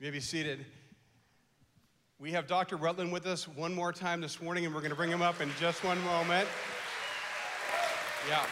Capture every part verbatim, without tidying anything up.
You may be seated. We have Doctor Rutland with us one more time this morning, and we're going to bring him up in just one moment. Yeah.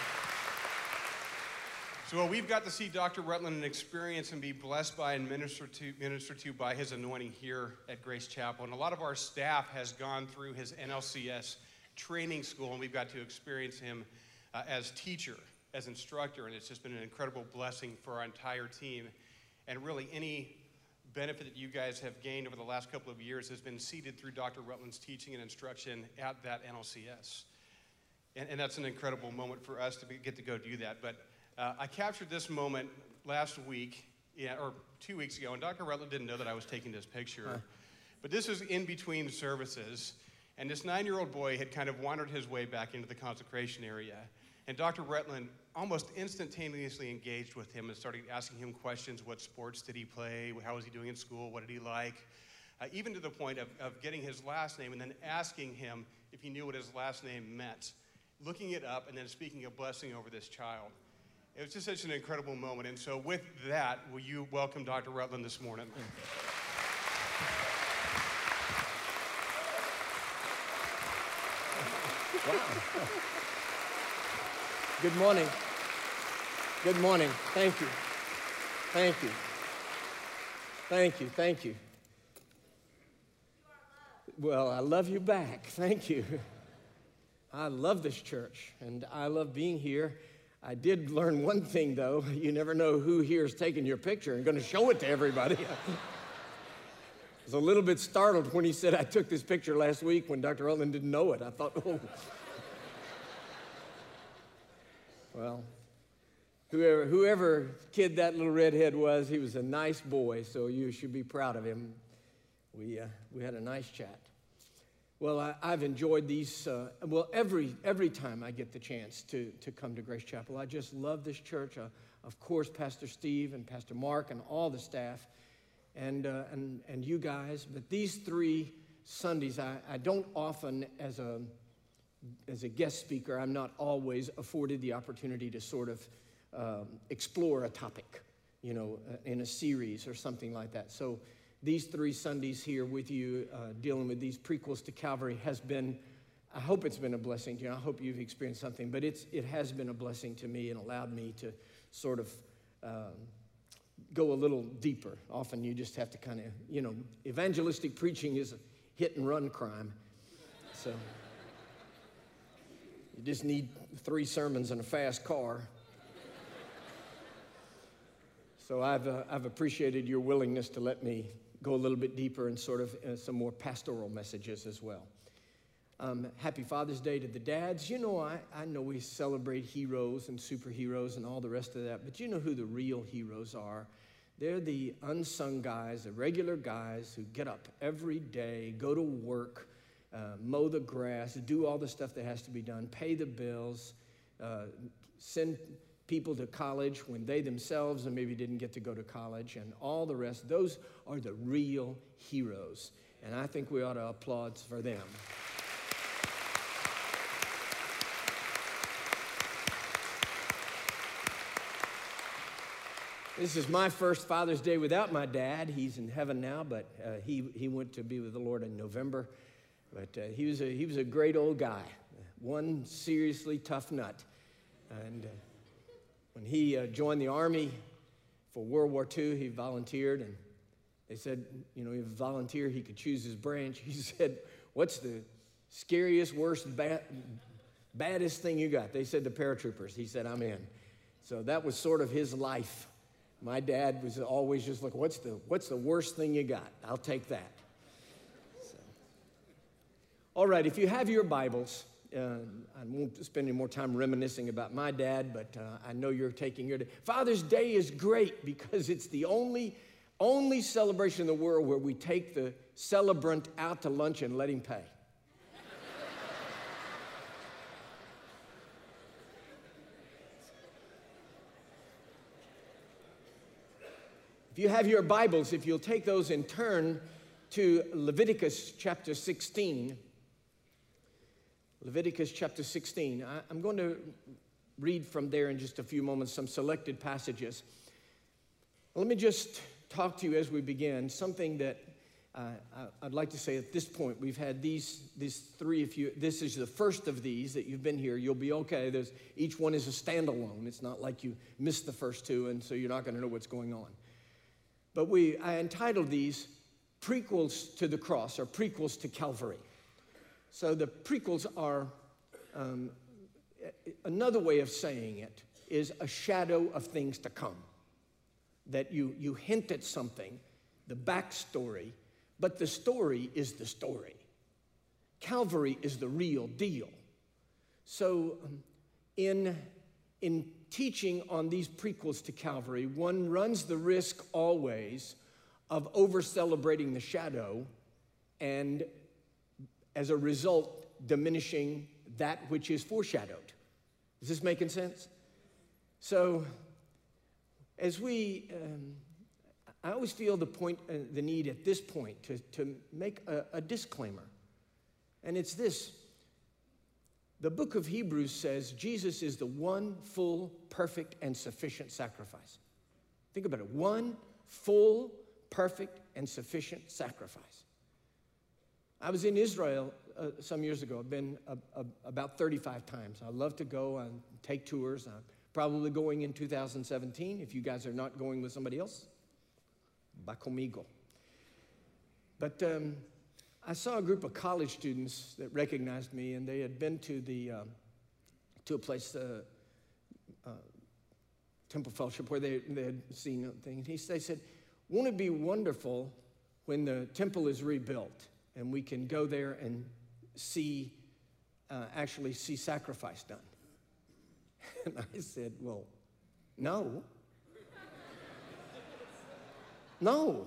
So well, we've got to see Doctor Rutland and experience and be blessed by and minister to, minister to by his anointing here at Grace Chapel. And a lot of our staff has gone through his N L C S training school, and we've got to experience him uh, as teacher, as instructor, and it's just been an incredible blessing for our entire team. And really, any benefit that you guys have gained over the last couple of years has been seeded through Doctor Rutland's teaching and instruction at that N L C S. And, and that's an incredible moment for us to be, get to go do that. But uh, I captured this moment last week, yeah, or two weeks ago, and Doctor Rutland didn't know that I was taking this picture. Huh. But this was in between services, and this nine-year-old boy had kind of wandered his way back into the consecration area. And Doctor Rutland almost instantaneously engaged with him and started asking him questions. What sports did he play? How was he doing in school? What did he like? Uh, even to the point of, of getting his last name and then asking him if he knew what his last name meant, looking it up and then speaking a blessing over this child. It was just such an incredible moment. And so with that, will you welcome Doctor Rutland this morning? Wow. Good morning. Good morning. Thank you. Thank you. Thank you. Thank you. Well, I love you back. Thank you. I love this church, and I love being here. I did learn one thing, though. You never know who here is taking your picture and going to show it to everybody. I was a little bit startled when he said I took this picture last week when Doctor Rutland didn't know it. I thought, oh. Well, whoever, whoever kid that little redhead was, he was a nice boy, so you should be proud of him. We, uh, we had a nice chat. Well, I, I've enjoyed these, uh, well, every every time I get the chance to, to come to Grace Chapel. I just love this church. Uh, of course, Pastor Steve and Pastor Mark and all the staff and uh, and, and you guys. But these three Sundays, I, I don't often, as a As a guest speaker, I'm not always afforded the opportunity to sort of um, explore a topic, you know, in a series or something like that. So these three Sundays here with you, uh, dealing with these prequels to Calvary has been, I hope it's been a blessing to you. I hope you've experienced something, but it's it has been a blessing to me and allowed me to sort of um, go a little deeper. Often you just have to kind of, you know, evangelistic preaching is a hit and run crime. So you just need three sermons and a fast car. So I've, uh, I've appreciated your willingness to let me go a little bit deeper and sort of uh, some more pastoral messages as well. Um, happy Father's Day to the dads. You know, I, I know we celebrate heroes and superheroes and all the rest of that, but you know who the real heroes are. They're the unsung guys, the regular guys who get up every day, go to work, Uh, mow the grass, do all the stuff that has to be done, pay the bills, uh, send people to college when they themselves and maybe didn't get to go to college, and all the rest. Those are the real heroes, and I think we ought to applaud for them. This is my first Father's Day without my dad. He's in heaven now, but uh, he, he went to be with the Lord in November. But uh, he was a he was a great old guy, one seriously tough nut. And uh, when he uh, joined the Army for World War Two, he volunteered, and they said, you know, he was a volunteer, he could choose his branch. He said, what's the scariest, worst, bad, baddest thing you got? They said the paratroopers. He said, I'm in. So that was sort of his life. My dad was always just like, what's the what's the worst thing you got? I'll take that. All right, if you have your Bibles, uh, I won't spend any more time reminiscing about my dad, but uh, I know you're taking your day. Father's Day is great because it's the only, only celebration in the world where we take the celebrant out to lunch and let him pay. If you have your Bibles, if you'll take those and turn to Leviticus chapter sixteen, Leviticus chapter sixteen. I, I'm going to read from there in just a few moments some selected passages. Let me just talk to you as we begin something that uh, I, I'd like to say at this point. We've had these, these three, if you, this is the first of these that you've been here, you'll be okay. There's, each one is a standalone. It's not like you missed the first two, and so you're not going to know what's going on. But we, I entitled these Prequels to the Cross, or Prequels to Calvary. So the prequels are, um, another way of saying it is a shadow of things to come. That you, you hint at something, the backstory, but the story is the story. Calvary is the real deal. So um, in, in teaching on these prequels to Calvary, one runs the risk always of over-celebrating the shadow and, as a result, diminishing that which is foreshadowed. Is this making sense? So, as we, um, I always feel the point, uh, the need at this point to, to make a, a disclaimer. And it's this. The book of Hebrews says Jesus is the one full, perfect, and sufficient sacrifice. Think about it. One full, perfect, and sufficient sacrifice. I was in Israel uh, some years ago. I've been uh, uh, about thirty-five times. I love to go and take tours. I'm probably going in two thousand seventeen. If you guys are not going with somebody else, va conmigo. But um, I saw a group of college students that recognized me, and they had been to the um, to a place, uh, uh, Temple Fellowship, where they, they had seen things. He, they said, "Won't it be wonderful when the temple is rebuilt and we can go there and see, uh, actually see sacrifice done?" And I said, "Well, no, no."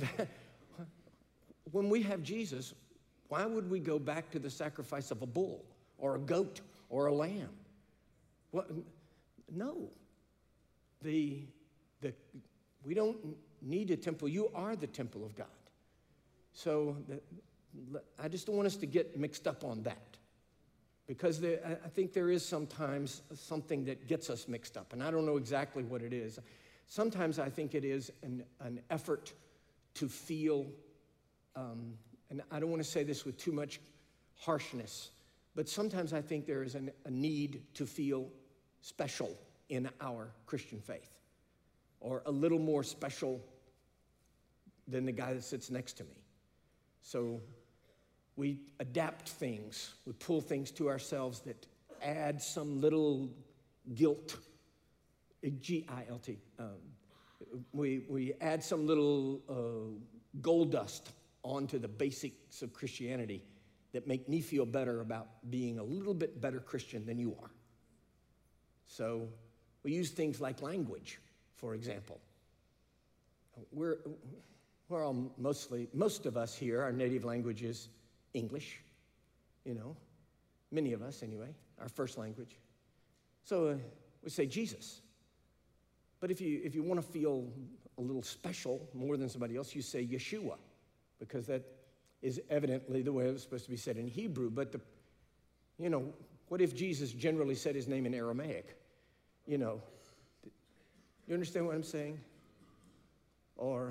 When we have Jesus, why would we go back to the sacrifice of a bull or a goat or a lamb? Well, no. The, the, we don't need a temple. You are the temple of God. So the, I just don't want us to get mixed up on that. Because there, I think there is sometimes something that gets us mixed up, and I don't know exactly what it is. Sometimes I think it is an, an effort to feel, um, and I don't want to say this with too much harshness, but sometimes I think there is an, a need to feel special in our Christian faith, or a little more special than the guy that sits next to me. So we adapt things, we pull things to ourselves that add some little guilt, G I L T. Um, we, we add some little uh, gold dust onto the basics of Christianity that make me feel better about being a little bit better Christian than you are. So we use things like language, for example. We're, we're all mostly, most of us here, our native language is English, you know, many of us anyway, our first language. So uh, we say Jesus. But if you, if you want to feel a little special more than somebody else, you say Yeshua, because that is evidently the way it was supposed to be said in Hebrew. But, the, you know, what if Jesus generally said his name in Aramaic? You know, you understand what I'm saying? Or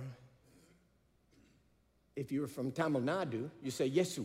if you're from Tamil Nadu, you say Yesu.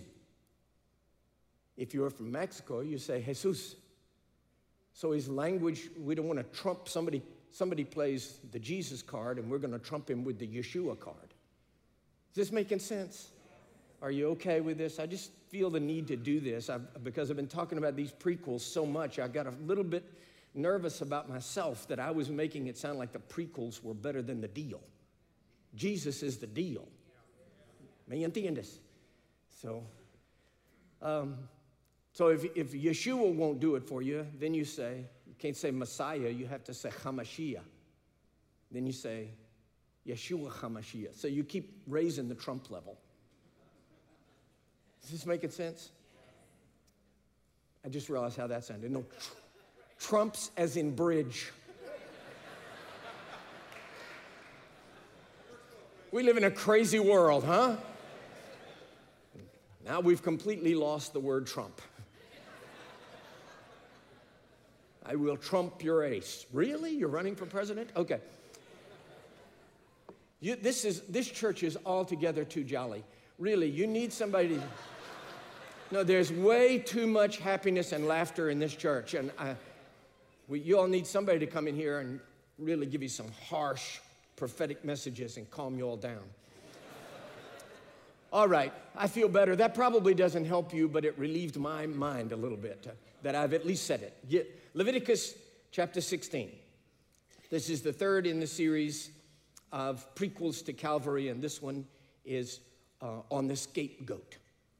If you're from Mexico, you say Jesus. So his language, we don't want to trump somebody. Somebody plays the Jesus card, and we're going to trump him with the Yeshua card. Is this making sense? Are you okay with this? I just feel the need to do this I've, because I've been talking about these prequels so much. I got a little bit nervous about myself that I was making it sound like the prequels were better than the deal. Jesus is the deal. ¿Me entiendes? So, um, so if, if Yeshua won't do it for you, then you say, you can't say Messiah, you have to say Hamashiach. Then you say Yeshua Hamashiach. So you keep raising the Trump level. Is this making sense? I just realized how that sounded. No, tr- Trumps as in bridge. We live in a crazy world, huh? Now we've completely lost the word Trump. I will trump your ace. Really? You're running for president? Okay. You, this, is, this church is altogether too jolly. Really, you need somebody to... No, there's way too much happiness and laughter in this church. And I, we, you all need somebody to come in here and really give you some harsh prophetic messages and calm you all down. All right, I feel better. That probably doesn't help you, but it relieved my mind a little bit uh, that I've at least said it. Yeah, Leviticus chapter sixteen. This is the third in the series of prequels to Calvary, and this one is uh, on the scapegoat.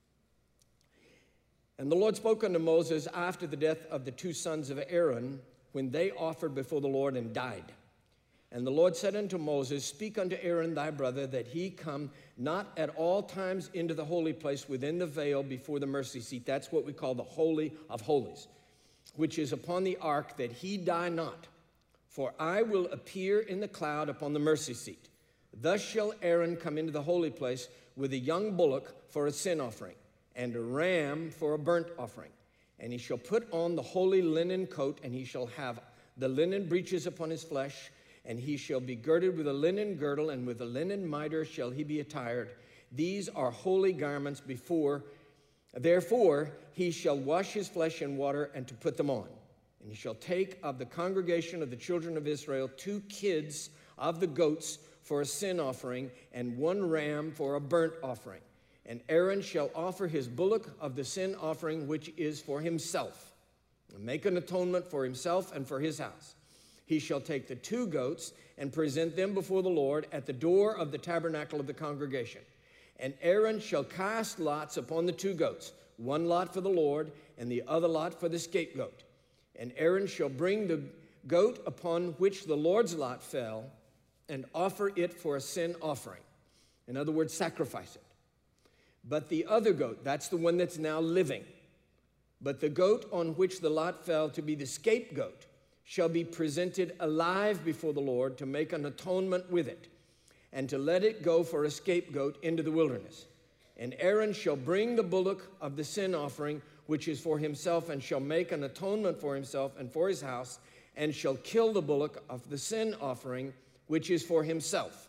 And the Lord spoke unto Moses after the death of the two sons of Aaron, when they offered before the Lord and died. And the Lord said unto Moses, speak unto Aaron thy brother, that he come not at all times into the holy place within the veil before the mercy seat. That's what we call the Holy of Holies, which is upon the ark, that he die not. For I will appear in the cloud upon the mercy seat. Thus shall Aaron come into the holy place with a young bullock for a sin offering, and a ram for a burnt offering. And he shall put on the holy linen coat, and he shall have the linen breeches upon his flesh, and he shall be girded with a linen girdle, and with a linen mitre shall he be attired. These are holy garments before. Therefore he shall wash his flesh in water, and to put them on. And he shall take of the congregation of the children of Israel two kids of the goats for a sin offering, and one ram for a burnt offering. And Aaron shall offer his bullock of the sin offering, which is for himself, and make an atonement for himself and for his house. He shall take the two goats and present them before the Lord at the door of the tabernacle of the congregation. And Aaron shall cast lots upon the two goats, one lot for the Lord and the other lot for the scapegoat. And Aaron shall bring the goat upon which the Lord's lot fell and offer it for a sin offering. In other words, sacrifice it. But the other goat, that's the one that's now living, but the goat on which the lot fell to be the scapegoat, shall be presented alive before the Lord to make an atonement with it, and to let it go for a scapegoat into the wilderness. And Aaron shall bring the bullock of the sin offering, which is for himself, and shall make an atonement for himself and for his house, and shall kill the bullock of the sin offering, which is for himself.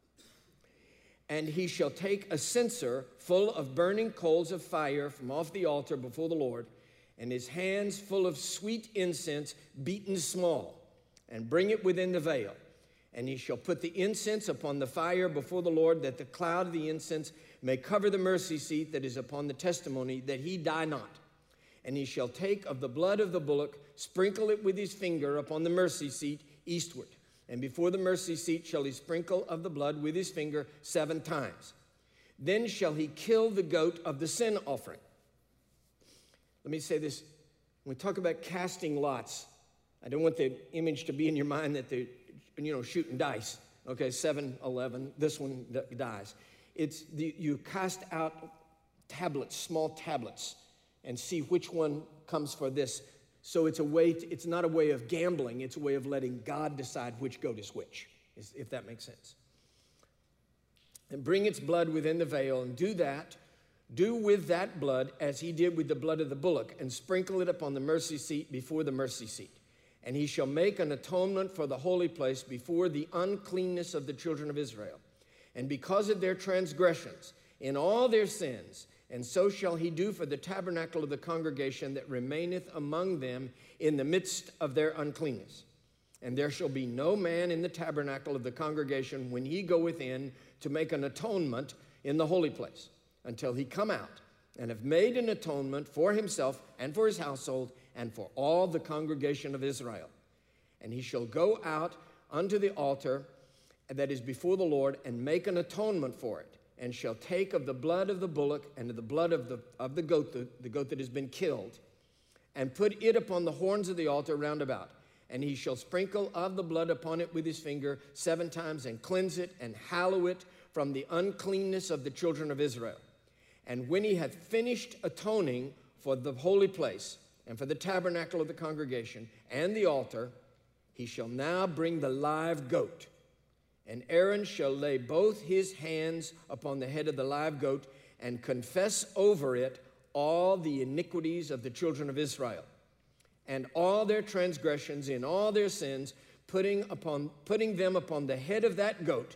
And he shall take a censer full of burning coals of fire from off the altar before the Lord, and his hands full of sweet incense beaten small, and bring it within the veil. And he shall put the incense upon the fire before the Lord, that the cloud of the incense may cover the mercy seat that is upon the testimony, that he die not. And he shall take of the blood of the bullock, sprinkle it with his finger upon the mercy seat eastward. And before the mercy seat shall he sprinkle of the blood with his finger seven times. Then shall he kill the goat of the sin offering. Let me say this. When we talk about casting lots, I don't want the image to be in your mind that they're, you know, shooting dice. Okay, seven, eleven, this one dies. It's the, you cast out tablets, small tablets, and see which one comes for this. So it's a way, to, it's not a way of gambling, it's a way of letting God decide which goat is which, if that makes sense. And bring its blood within the veil, and do that, do with that blood as he did with the blood of the bullock, and sprinkle it upon the mercy seat before the mercy seat. And he shall make an atonement for the holy place before the uncleanness of the children of Israel. And because of their transgressions, in all their sins, and so shall he do for the tabernacle of the congregation that remaineth among them in the midst of their uncleanness. And there shall be no man in the tabernacle of the congregation when he goeth in to make an atonement in the holy place, until he come out and have made an atonement for himself and for his household and for all the congregation of Israel. And he shall go out unto the altar that is before the Lord and make an atonement for it, and shall take of the blood of the bullock and of the blood of the, of the goat, the, the goat that has been killed, and put it upon the horns of the altar round about. And he shall sprinkle of the blood upon it with his finger seven times, and cleanse it, and hallow it from the uncleanness of the children of Israel. And when he hath finished atoning for the holy place, and for the tabernacle of the congregation, and the altar, he shall now bring the live goat. And Aaron shall lay both his hands upon the head of the live goat, and confess over it all the iniquities of the children of Israel, and all their transgressions in all their sins, putting, upon, putting them upon the head of that goat,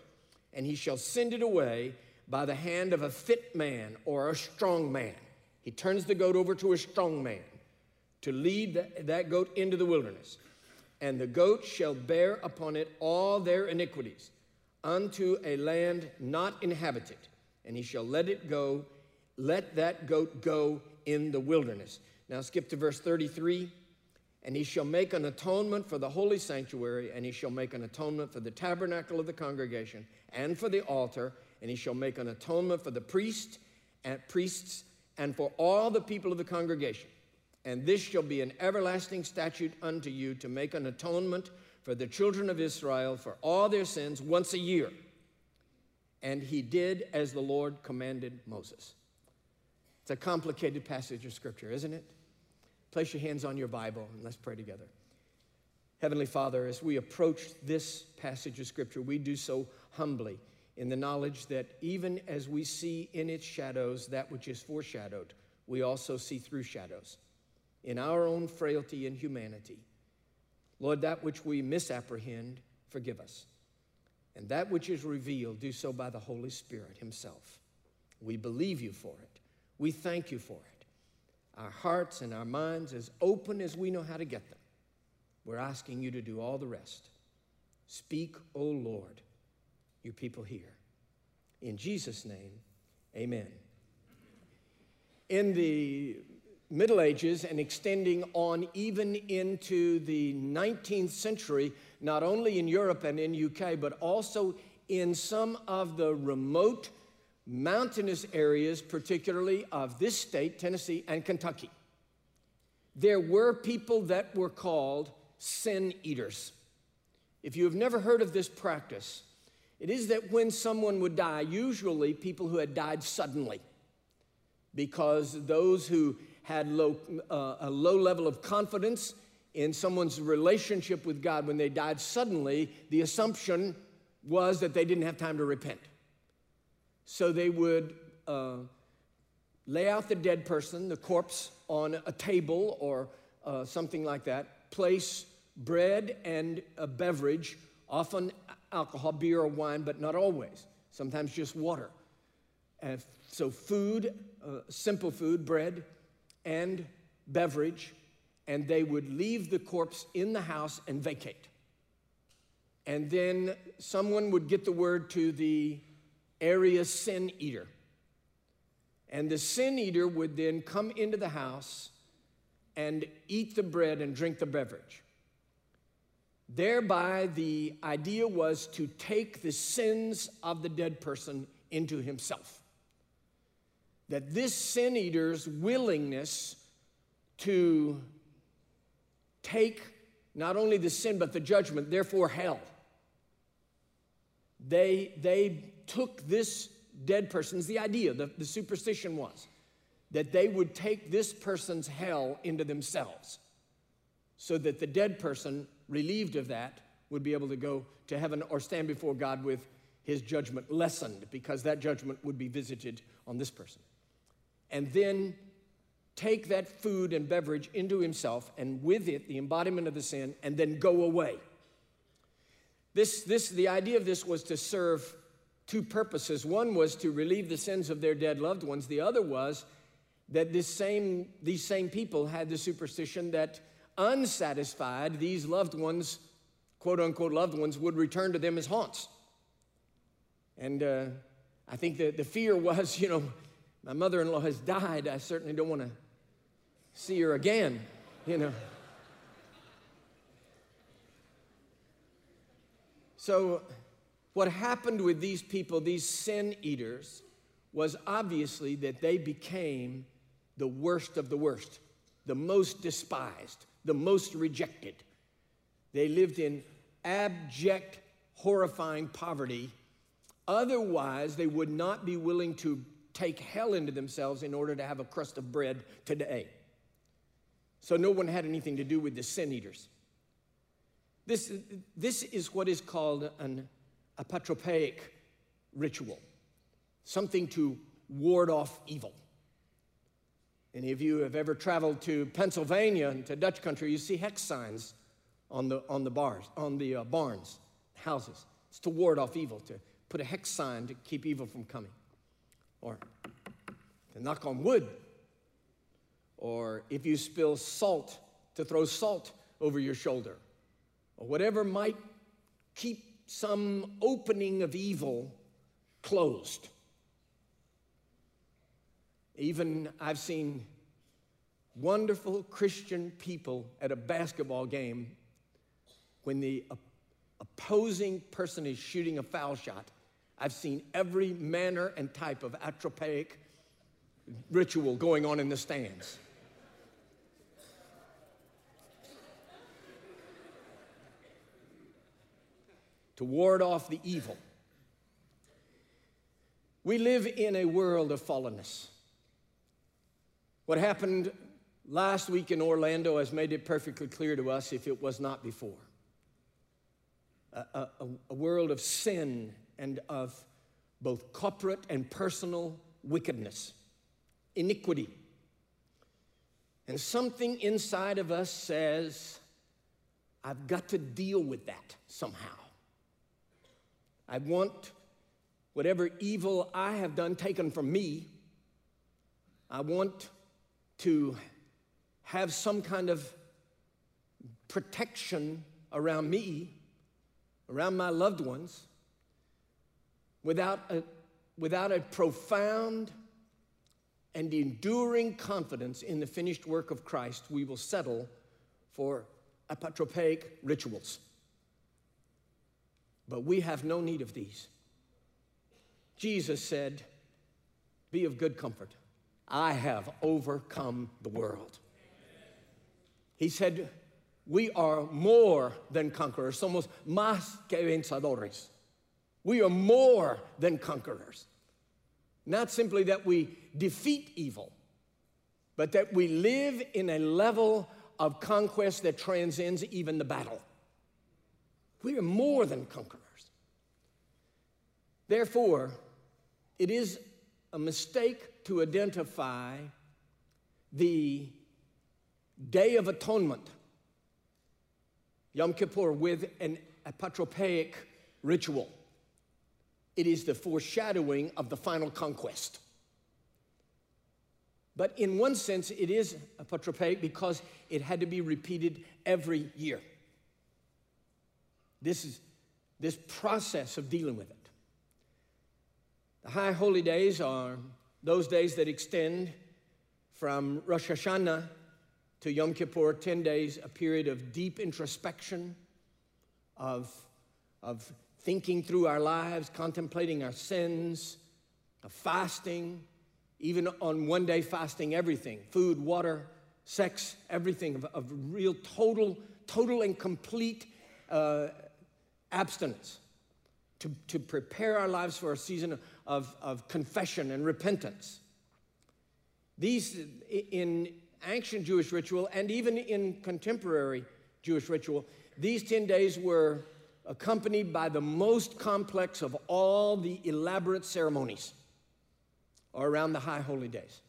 and he shall send it away by the hand of a fit man or a strong man. He turns the goat over to a strong man to lead that, that goat into the wilderness. And the goat shall bear upon it all their iniquities unto a land not inhabited. And he shall let it go, let that goat go in the wilderness. Now skip to verse thirty-three. And he shall make an atonement for the holy sanctuary, and he shall make an atonement for the tabernacle of the congregation, and for the altar, and he shall make an atonement for the priest and priests, and for all the people of the congregation. And this shall be an everlasting statute unto you, to make an atonement for the children of Israel for all their sins once a year. And he did as the Lord commanded Moses. It's a complicated passage of Scripture, isn't it? Place your hands on your Bible and let's pray together. Heavenly Father, as we approach this passage of Scripture, we do so humbly in the knowledge that even as we see in its shadows that which is foreshadowed, we also see through shadows in our own frailty and humanity. Lord, that which we misapprehend, forgive us. And that which is revealed, do so by the Holy Spirit himself. We believe you for it. We thank you for it. Our hearts and our minds as open as we know how to get them. We're asking you to do all the rest. Speak, O Lord, your people hear. In Jesus' name, amen. In the Middle Ages and extending on even into the nineteenth century, not only in Europe and in U K, but also in some of the remote mountainous areas, particularly of this state, Tennessee and Kentucky, there were people that were called sin eaters. If you have never heard of this practice, it is that when someone would die, usually people who had died suddenly, because those who had low, uh, a low level of confidence in someone's relationship with God, when they died suddenly, the assumption was that they didn't have time to repent. So they would uh, lay out the dead person, the corpse, on a table or uh, something like that, place bread and a beverage, often alcohol, beer or wine, but not always, sometimes just water. And so food, uh, simple food, bread and beverage, and they would leave the corpse in the house and vacate. And then someone would get the word to the area sin eater. And the sin eater would then come into the house and eat the bread and drink the beverage. Thereby, the idea was to take the sins of the dead person into himself. That this sin eater's willingness to take not only the sin but the judgment, therefore hell. They, they took this dead person's, the idea, the, the superstition was that they would take this person's hell into themselves so that the dead person, relieved of that, would be able to go to heaven or stand before God with his judgment lessened, because that judgment would be visited on this person. And then take that food and beverage into himself, and with it, the embodiment of the sin, and then go away. This, this, the idea of this was to serve two purposes. One was to relieve the sins of their dead loved ones. The other was that this same, these same people had the superstition that unsatisfied, these loved ones, quote unquote loved ones, would return to them as haunts. And uh, I think that the fear was, you know, my mother-in-law has died. I certainly don't want to see her again, you know. So what happened with these people, these sin eaters, was obviously that they became the worst of the worst, the most despised, the most rejected. They lived in abject, horrifying poverty. Otherwise, they would not be willing to take hell into themselves in order to have a crust of bread today. So no one had anything to do with the sin eaters. This, this is what is called an apotropaic ritual, something to ward off evil. Any of you have ever traveled to Pennsylvania and to Dutch country, you see hex signs on the, on the bars, on the uh, barns, houses. It's to ward off evil, to put a hex sign to keep evil from coming, or to knock on wood, or if you spill salt, to throw salt over your shoulder, or whatever might keep some opening of evil closed. Even I've seen wonderful Christian people at a basketball game, when the opposing person is shooting a foul shot, I've seen every manner and type of atropaic ritual going on in the stands. To ward off the evil. We live in a world of fallenness. What happened last week in Orlando has made it perfectly clear to us, if it was not before. A, a, a world of sin and of both corporate and personal wickedness, iniquity. And something inside of us says, I've got to deal with that somehow. I want whatever evil I have done taken from me. I want to have some kind of protection around me, around my loved ones, without a, without a profound and enduring confidence in the finished work of Christ. We will settle for apotropaic rituals. But we have no need of these. Jesus said, be of good comfort. I have overcome the world. He said, we are more than conquerors. Somos más que vencedores. We are more than conquerors. Not simply that we defeat evil, but that we live in a level of conquest that transcends even the battle. We are more than conquerors. Therefore, it is a mistake to identify the Day of Atonement, Yom Kippur, with an apotropaic ritual. It is the foreshadowing of the final conquest. But in one sense, it is apotropaic because it had to be repeated every year. This is this process of dealing with it. The high holy days are those days that extend from Rosh Hashanah to Yom Kippur, ten days, a period of deep introspection, of, of thinking through our lives, contemplating our sins, of fasting, even on one day fasting everything, food, water, sex, everything, of, of real total, total and complete uh, abstinence to, to prepare our lives for a season of, of confession and repentance. These, in ancient Jewish ritual and even in contemporary Jewish ritual, these ten days were accompanied by the most complex of all the elaborate ceremonies around the high holy days.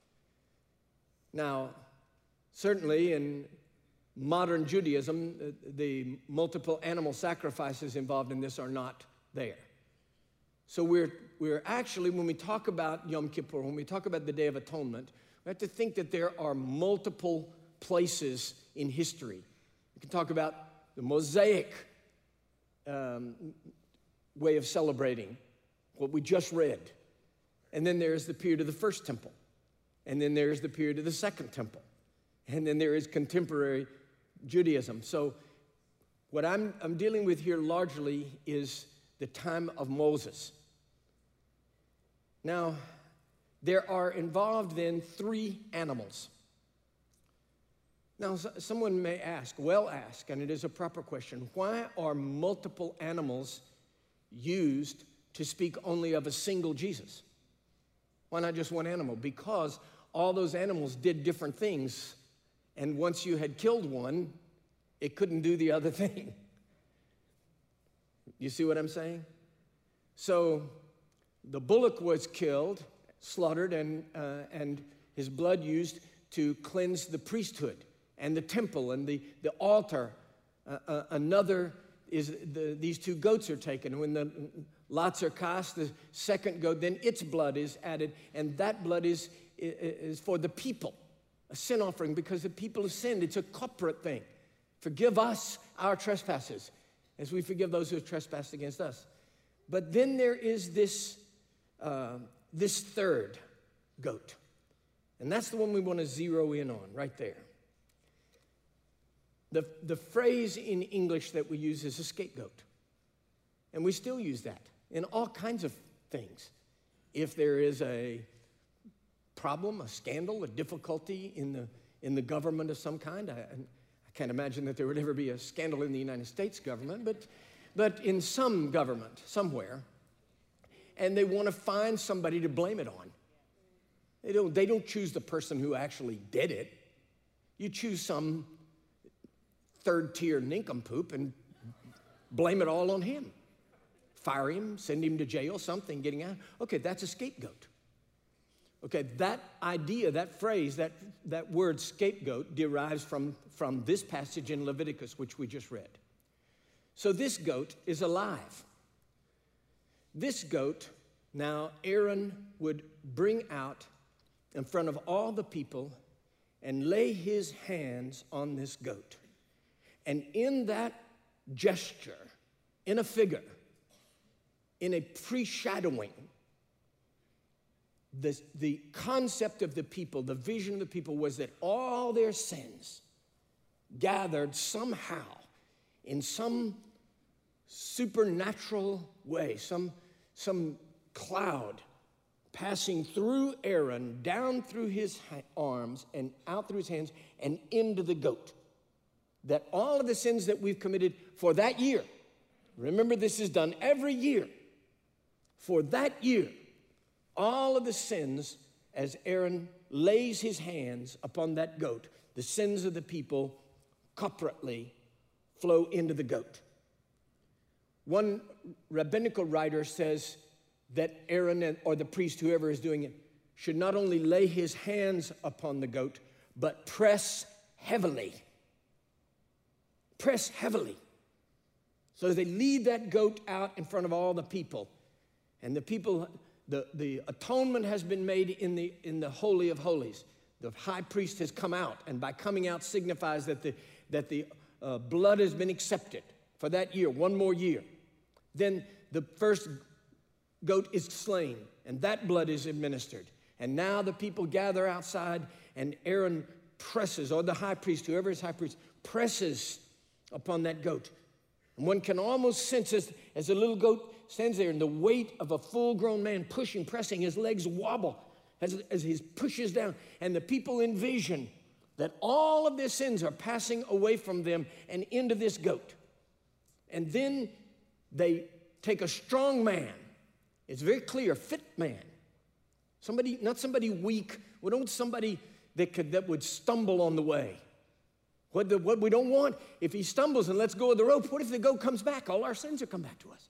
Now, certainly in modern Judaism, the multiple animal sacrifices involved in this are not there. So we're, we're actually, when we talk about Yom Kippur, when we talk about the Day of Atonement, we have to think that there are multiple places in history. We can talk about the Mosaic um, way of celebrating what we just read. And then there's the period of the First Temple. And then there's the period of the Second Temple. And then there is contemporary Judaism. So what I'm, I'm dealing with here largely is the time of Moses. Now, there are involved then three animals. Now, someone may ask, well ask, and it is a proper question, why are multiple animals used to speak only of a single Jesus? Why not just one animal? Because all those animals did different things, and once you had killed one, it couldn't do the other thing. You see what I'm saying? So the bullock was killed, slaughtered, and, uh, and his blood used to cleanse the priesthood and the temple and the, the altar. Uh, uh, another is the, these two goats are taken. When the lots are cast, the second goat, then its blood is added, and that blood is, is for the people, a sin offering because the people have sinned. It's a corporate thing. Forgive us our trespasses as we forgive those who have trespassed against us. But then there is this, uh, this third goat, and that's the one we want to zero in on right there. The, the phrase in English that we use is a scapegoat, and we still use that in all kinds of things. If there is a problem, a scandal, a difficulty in the, in the government of some kind, I, I can't imagine that there would ever be a scandal in the United States government, but, but in some government, somewhere, and they want to find somebody to blame it on. They don't, they don't choose the person who actually did it. You choose some third-tier nincompoop and blame it all on him. Fire him, send him to jail, something, getting out. Okay, that's a scapegoat. Okay, that idea, that phrase, that, that word scapegoat derives from, from this passage in Leviticus, which we just read. So this goat is alive. This goat, now Aaron would bring out in front of all the people and lay his hands on this goat. And in that gesture, in a figure, in a pre-shadowing, the, the concept of the people, the vision of the people was that all their sins gathered somehow in some supernatural way, some, some cloud passing through Aaron, down through his arms and out through his hands and into the goat. That all of the sins that we've committed for that year, remember this is done every year, for that year, all of the sins, as Aaron lays his hands upon that goat, the sins of the people corporately flow into the goat. One rabbinical writer says that Aaron or the priest, whoever is doing it, should not only lay his hands upon the goat, but press heavily. Press heavily. So they lead that goat out in front of all the people. And the people, the, the atonement has been made in the, in the Holy of Holies. The high priest has come out, and by coming out signifies that the, that the uh, blood has been accepted for that year, one more year. Then the first goat is slain, and that blood is administered. And now the people gather outside, and Aaron presses, or the high priest, whoever is high priest, presses upon that goat. And one can almost sense as, as the little goat stands there and the weight of a full-grown man pushing, pressing, his legs wobble as, as he pushes down. And the people envision that all of their sins are passing away from them and into this goat. And then they take a strong man. It's very clear, fit man. Somebody, not somebody weak. We don't want somebody that could, that would stumble on the way. What, the, what we don't want, if he stumbles and lets go of the rope, what if the goat comes back? All our sins will come back to us.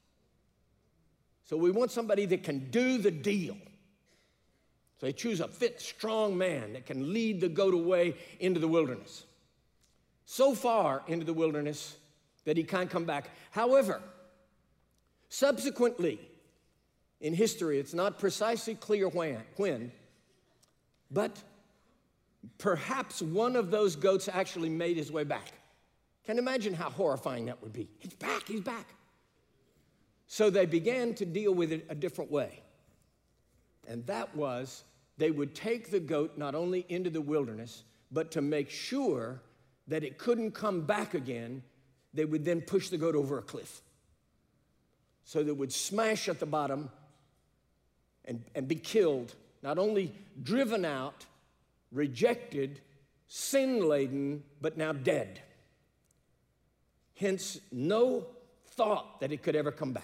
So we want somebody that can do the deal. So they choose a fit, strong man that can lead the goat away into the wilderness. So far into the wilderness that he can't come back. However, subsequently in history, it's not precisely clear when, when but perhaps one of those goats actually made his way back. Can you imagine how horrifying that would be? He's back, he's back. So they began to deal with it a different way. And that was, they would take the goat not only into the wilderness, but to make sure that it couldn't come back again, they would then push the goat over a cliff. So that it would smash at the bottom and, and be killed, not only driven out, rejected, sin-laden, but now dead. Hence, no thought that it could ever come back.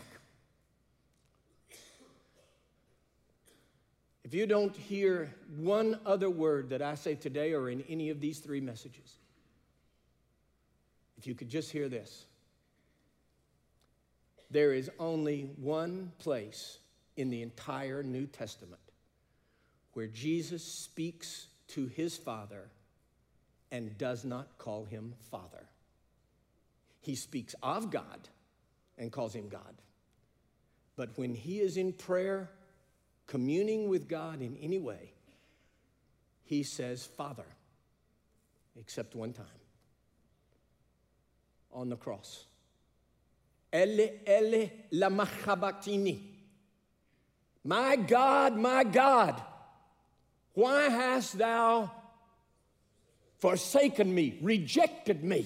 If you don't hear one other word that I say today or in any of these three messages, if you could just hear this, there is only one place in the entire New Testament where Jesus speaks to his Father and does not call him Father. He speaks of God and calls him God. But when he is in prayer, communing with God in any way, he says, Father, except one time, on the cross. Ele, ele, lama sabachthani. My God, my God, why hast thou forsaken me, rejected me?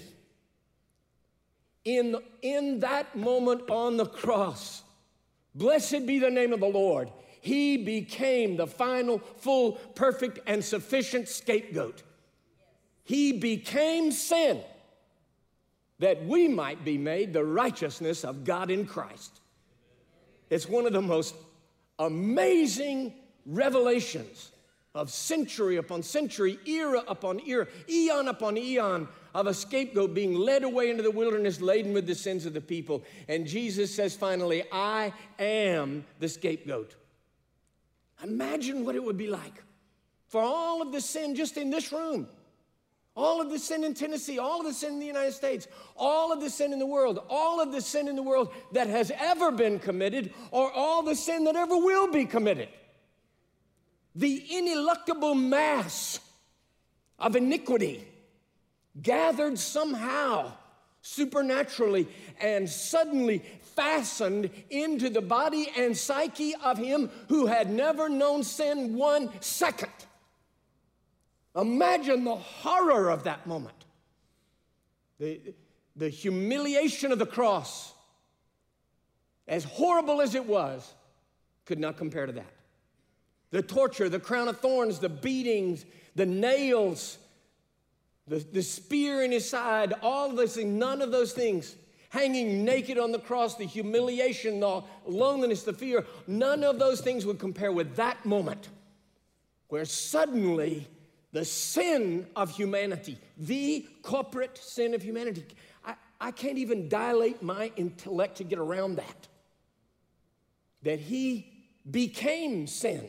In, in that moment on the cross, blessed be the name of the Lord, he became the final, full, perfect, and sufficient scapegoat. He became sin that we might be made the righteousness of God in Christ. It's one of the most amazing revelations of century upon century, era upon era, eon upon eon of a scapegoat being led away into the wilderness laden with the sins of the people. And Jesus says finally, I am the scapegoat. Imagine what it would be like for all of the sin just in this room, all of the sin in Tennessee, all of the sin in the United States, all of the sin in the world, all of the sin in the world that has ever been committed, or all the sin that ever will be committed. The ineluctable mass of iniquity gathered somehow, supernaturally, and suddenly fastened into the body and psyche of him who had never known sin one second. Imagine the horror of that moment. The, the humiliation of the cross, as horrible as it was, could not compare to that. The torture, the crown of thorns, the beatings, the nails, the, the spear in his side, all of those things, none of those things, hanging naked on the cross, the humiliation, the loneliness, the fear, none of those things would compare with that moment where suddenly the sin of humanity, the corporate sin of humanity, I, I can't even dilate my intellect to get around that, that he became sin.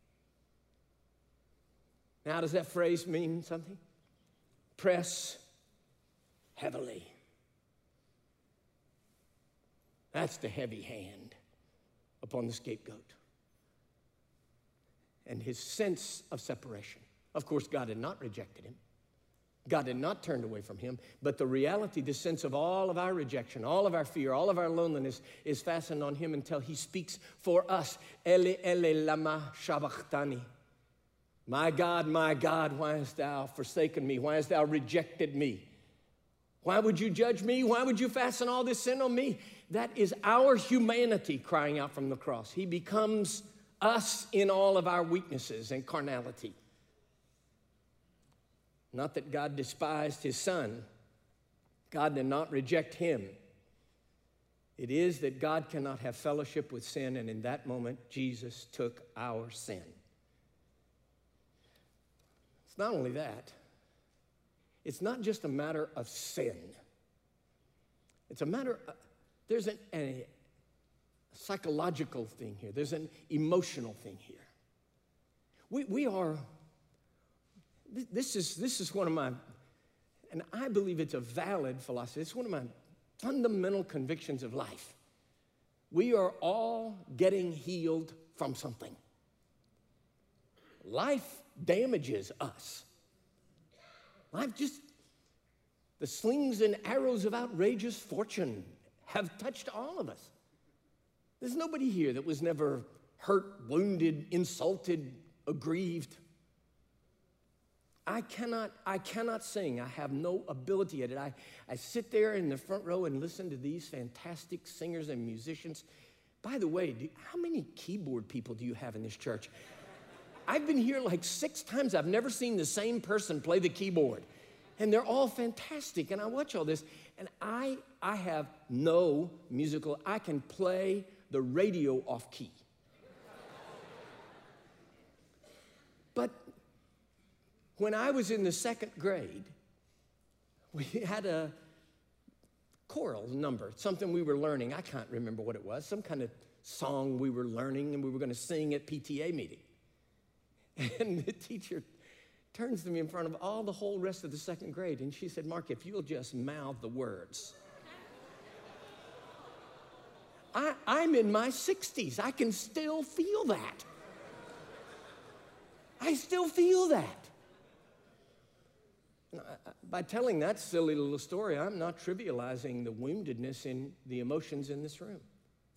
Now, does that phrase mean something? Press heavily. That's the heavy hand upon the scapegoat. And his sense of separation. Of course, God had not rejected him. God had not turned away from him. But the reality, the sense of all of our rejection, all of our fear, all of our loneliness is fastened on him until he speaks for us. Ele, ele, lama sabachthani. My God, my God, why hast thou forsaken me? Why hast thou rejected me? Why would you judge me? Why would you fasten all this sin on me? That is our humanity crying out from the cross. He becomes us in all of our weaknesses and carnality. Not that God despised his son. God did not reject him. It is that God cannot have fellowship with sin, and in that moment, Jesus took our sin. It's not only that. It's not just a matter of sin. It's a matter of, there's an, a psychological thing here. There's an emotional thing here. We, we are, this is, this is one of my, and I believe it's a valid philosophy. It's one of my fundamental convictions of life. We are all getting healed from something. Life damages us. Life just, the slings and arrows of outrageous fortune have touched all of us. There's nobody here that was never hurt, wounded, insulted, aggrieved. I cannot, I cannot sing. I have no ability at it. I, I sit there in the front row and listen to these fantastic singers and musicians. By the way, do, how many keyboard people do you have in this church? I've been here like six times. I've never seen the same person play the keyboard. And they're all fantastic. And I watch all this. And I, I have no musical. I can play the radio off key. But when I was in the second grade, we had a choral number, something we were learning. I can't remember what it was. Some kind of song we were learning, and we were going to sing at P T A meeting. And the teacher turns to me in front of all the whole rest of the second grade, and she said, Mark, if you'll just mouth the words. I, I'm in my sixties. I can still feel that. I still feel that. By telling that silly little story, I'm not trivializing the woundedness in the emotions in this room.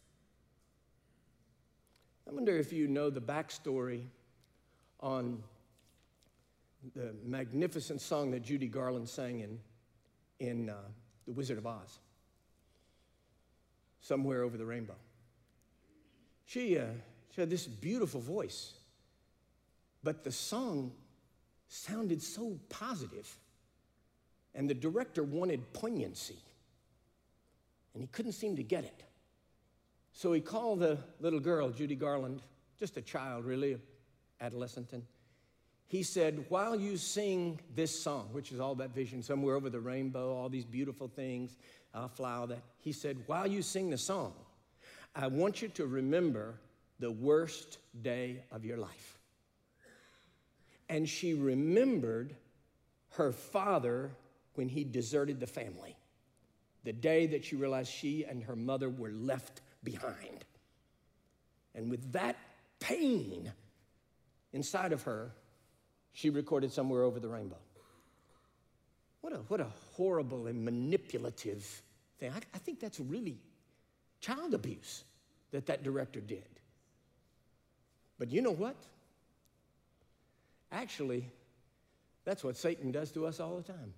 I wonder if you know the backstory on the magnificent song that Judy Garland sang in, in uh, The Wizard of Oz, Somewhere Over the Rainbow. She, uh, she had this beautiful voice, but the song sounded so positive, and the director wanted poignancy, and he couldn't seem to get it. So he called the little girl, Judy Garland, just a child, really, adolescent, and he said, while you sing this song, which is all about vision, somewhere over the rainbow, all these beautiful things, I'll fly all that. He said, while you sing the song, I want you to remember the worst day of your life. And she remembered her father when he deserted the family, the day that she realized she and her mother were left behind. And with that pain inside of her, she recorded Somewhere Over the Rainbow. What a, what a horrible and manipulative thing. I, I think that's really child abuse that that director did. But you know what? Actually, that's what Satan does to us all the time.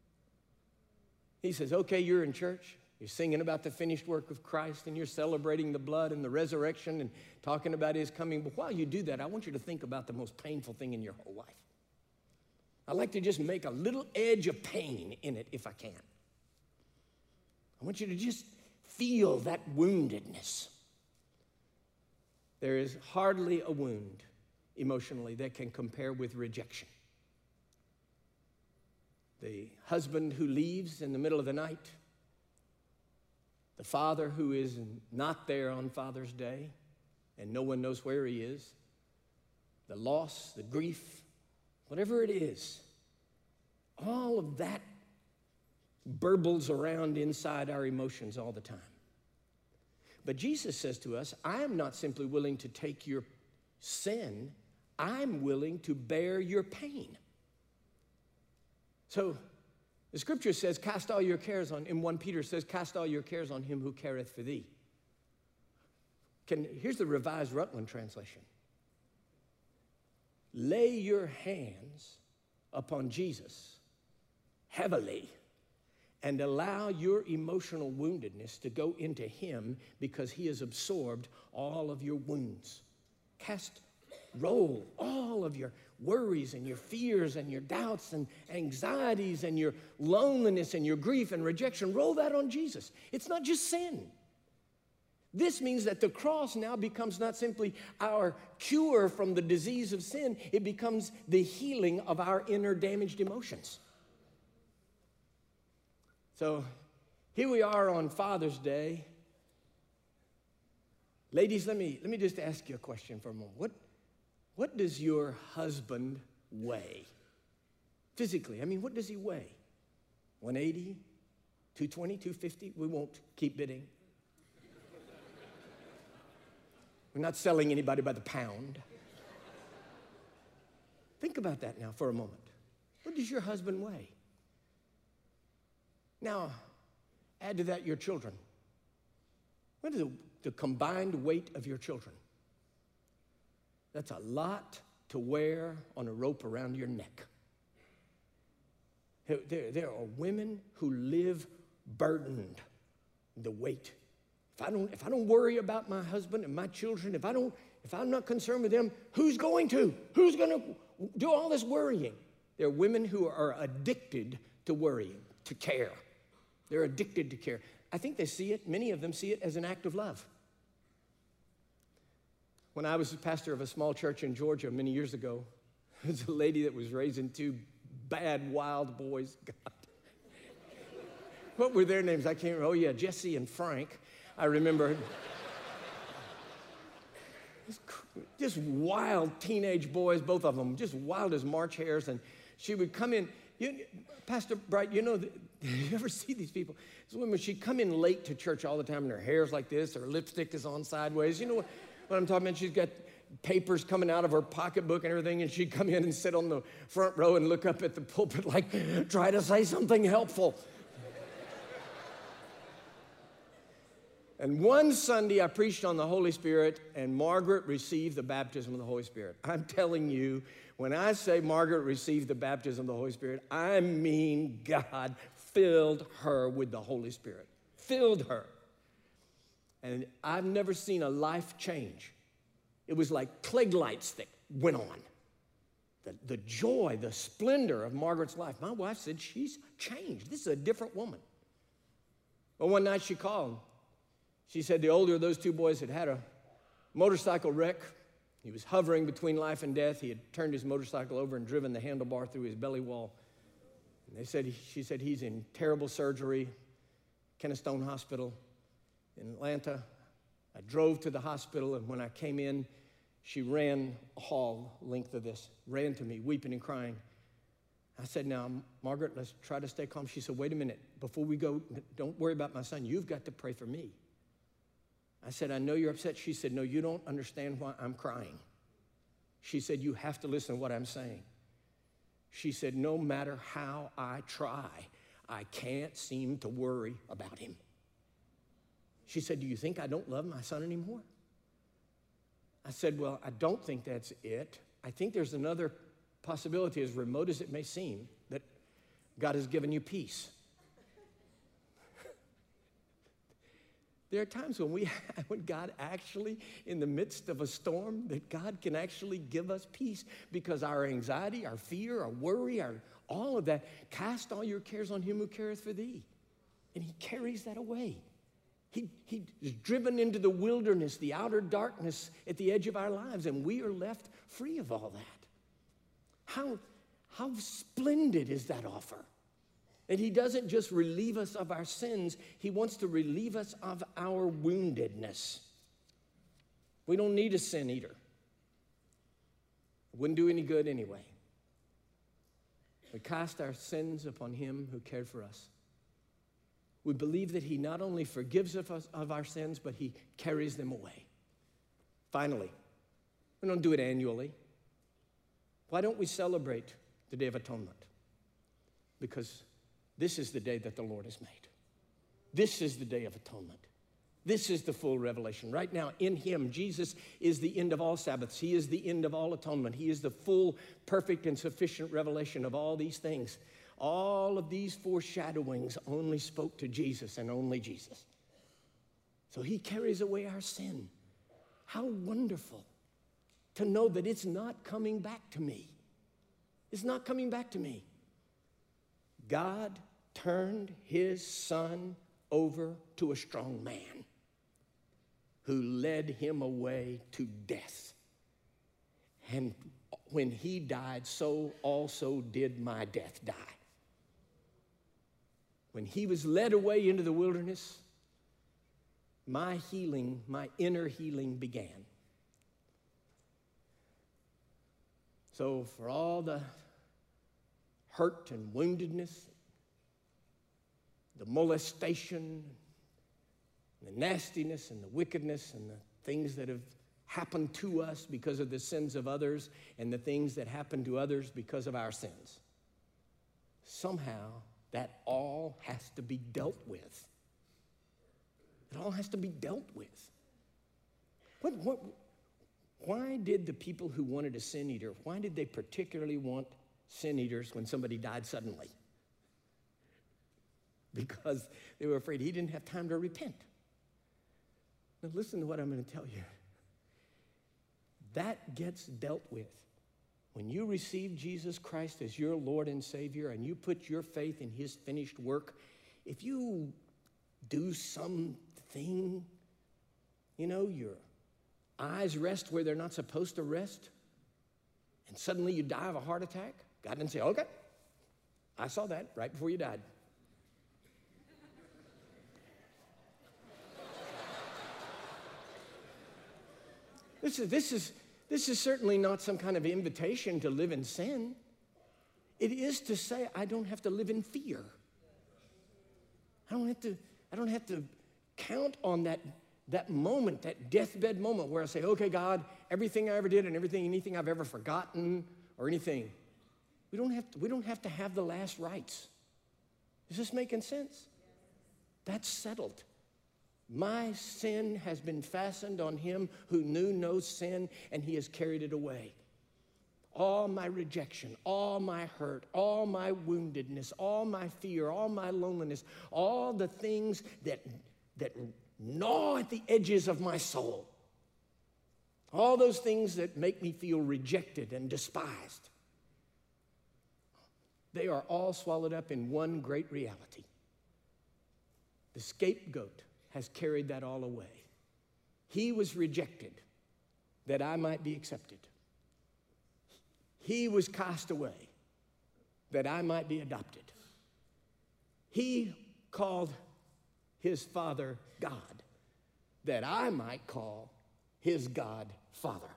He says, okay, you're in church, you're singing about the finished work of Christ, and you're celebrating the blood and the resurrection and talking about his coming. But while you do that, I want you to think about the most painful thing in your whole life. I like to just make a little edge of pain in it if I can. I want you to just feel that woundedness. There is hardly a wound emotionally that can compare with rejection. The husband who leaves in the middle of the night, the father who is not there on Father's Day and no one knows where he is, the loss, the grief, whatever it is, all of that burbles around inside our emotions all the time. But Jesus says to us, I am not simply willing to take your sin, I'm willing to bear your pain. So the scripture says, cast all your cares on, in First Peter says, cast all your cares on him who careth for thee. Can, here's the Revised Rutland translation. Lay your hands upon Jesus heavily and allow your emotional woundedness to go into him because he has absorbed all of your wounds. Cast, roll all of your worries and your fears and your doubts and anxieties and your loneliness and your grief and rejection. Roll that on Jesus. It's not just sin. This means that the cross now becomes not simply our cure from the disease of sin, it becomes the healing of our inner damaged emotions. So here we are on Father's Day. Ladies, let me, let me just ask you a question for a moment. What, what does your husband weigh? Physically, I mean, what does he weigh? one eighty, two twenty, two fifty? We won't keep bidding. We're not selling anybody by the pound. Think about that now for a moment. What does your husband weigh? Now, add to that your children. What is the, the combined weight of your children? That's a lot to wear on a rope around your neck. There, there are women who live burdened, the weight. If I don't, if I don't worry about my husband and my children, if I don't, if I'm not concerned with them, who's going to? Who's going to do all this worrying? There are women who are addicted to worrying, to care. They're addicted to care. I think they see it, many of them see it as an act of love. When I was a pastor of a small church in Georgia many years ago, there was a lady that was raising two bad, wild boys. God. What were their names? I can't remember. Oh, yeah, Jesse and Frank. I remember. Just wild teenage boys, both of them, just wild as March hares. And she would come in, You, Pastor Bright, you know, the, you ever see these people? This woman, she'd come in late to church all the time, and her hair's like this, her lipstick is on sideways. You know what, what I'm talking about? She's got papers coming out of her pocketbook and everything, and she'd come in and sit on the front row and look up at the pulpit like, try to say something helpful. And one Sunday, I preached on the Holy Spirit, and Margaret received the baptism of the Holy Spirit. I'm telling you, when I say Margaret received the baptism of the Holy Spirit, I mean God filled her with the Holy Spirit. Filled her. And I've never seen a life change. It was like Klieg lights that went on. The, the joy, the splendor of Margaret's life. My wife said, she's changed. This is a different woman. Well, one night she called. She said the older of those two boys had had a motorcycle wreck. He was hovering between life and death. He had turned his motorcycle over and driven the handlebar through his belly wall. And they said, she said, he's in terrible surgery, Kenneth Stone Hospital in Atlanta. I drove to the hospital, and when I came in, she ran a hall length of this, ran to me, weeping and crying. I said, now, Margaret, let's try to stay calm. She said, wait a minute. Before we go, don't worry about my son. You've got to pray for me. I said, I know you're upset. She said, no, you don't understand why I'm crying. She said, you have to listen to what I'm saying. She said, no matter how I try, I can't seem to worry about him. She said, do you think I don't love my son anymore? I said, well, I don't think that's it. I think there's another possibility, as remote as it may seem, that God has given you peace. There are times when we, when God actually, in the midst of a storm, that God can actually give us peace because our anxiety, our fear, our worry, our, all of that, cast all your cares on him who careth for thee. And he carries that away. He, he is driven into the wilderness, the outer darkness at the edge of our lives, and we are left free of all that. How, how splendid is that offer? And he doesn't just relieve us of our sins, he wants to relieve us of our woundedness. We don't need a sin eater. It wouldn't do any good anyway. We cast our sins upon him who cared for us. We believe that he not only forgives us of our sins, but he carries them away. Finally, we don't do it annually. Why don't we celebrate the Day of Atonement? Because this is the day that the Lord has made. This is the Day of Atonement. This is the full revelation. Right now, in him, Jesus is the end of all Sabbaths. He is the end of all atonement. He is the full, perfect, and sufficient revelation of all these things. All of these foreshadowings only spoke to Jesus and only Jesus. So he carries away our sin. How wonderful to know that it's not coming back to me. It's not coming back to me. God turned his son over to a strong man who led him away to death. And when he died, so also did my death die. When he was led away into the wilderness, my healing, my inner healing began. So for all the hurt and woundedness, the molestation, the nastiness and the wickedness and the things that have happened to us because of the sins of others and the things that happen to others because of our sins, somehow that all has to be dealt with. It all has to be dealt with. What, what, why did the people who wanted a sin eater, why did they particularly want sin eaters when somebody died suddenly? Because they were afraid he didn't have time to repent. Now listen to what I'm going to tell you. That gets dealt with. When you receive Jesus Christ as your Lord and Savior and you put your faith in his finished work, if you do something, you know, your eyes rest where they're not supposed to rest, and suddenly you die of a heart attack, God didn't say, okay, I saw that right before you died. This is, this is, this is certainly not some kind of invitation to live in sin. It is to say I don't have to live in fear. I don't have to, I don't have to count on that, that moment, that deathbed moment where I say, okay, God, everything I ever did and everything, anything I've ever forgotten or anything, we don't have to, we don't have to have the last rites. Is this making sense? That's settled. My sin has been fastened on him who knew no sin, and he has carried it away. All my rejection, all my hurt, all my woundedness, all my fear, all my loneliness, all the things that, that gnaw at the edges of my soul, all those things that make me feel rejected and despised, they are all swallowed up in one great reality. The scapegoat has carried that all away. He was rejected that I might be accepted. He was cast away that I might be adopted. He called his Father God that I might call his God Father.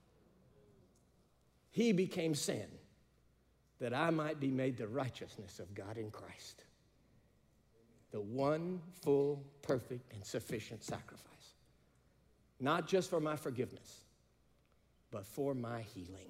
He became sin that I might be made the righteousness of God in Christ. The one full, perfect, and sufficient sacrifice. Not just for my forgiveness, but for my healing.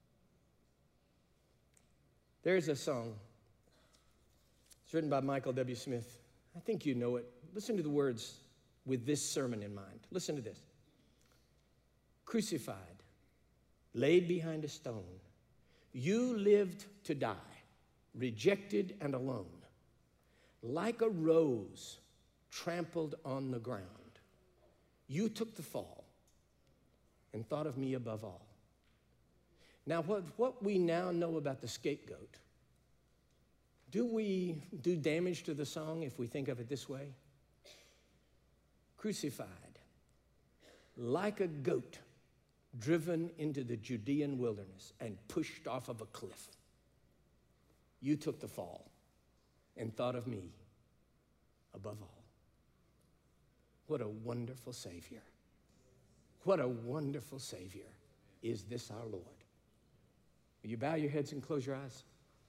There's a song. It's written by Michael W. Smith. I think you know it. Listen to the words with this sermon in mind. Listen to this. Crucified, laid behind a stone, you lived to die, rejected and alone. Like a rose trampled on the ground, you took the fall and thought of me above all. Now, what, what we now know about the scapegoat, do we do damage to the song if we think of it this way? Crucified, like a goat driven into the Judean wilderness and pushed off of a cliff, you took the fall and thought of me above all. What a wonderful Savior. What a wonderful Savior is this our Lord. Will you bow your heads and close your eyes?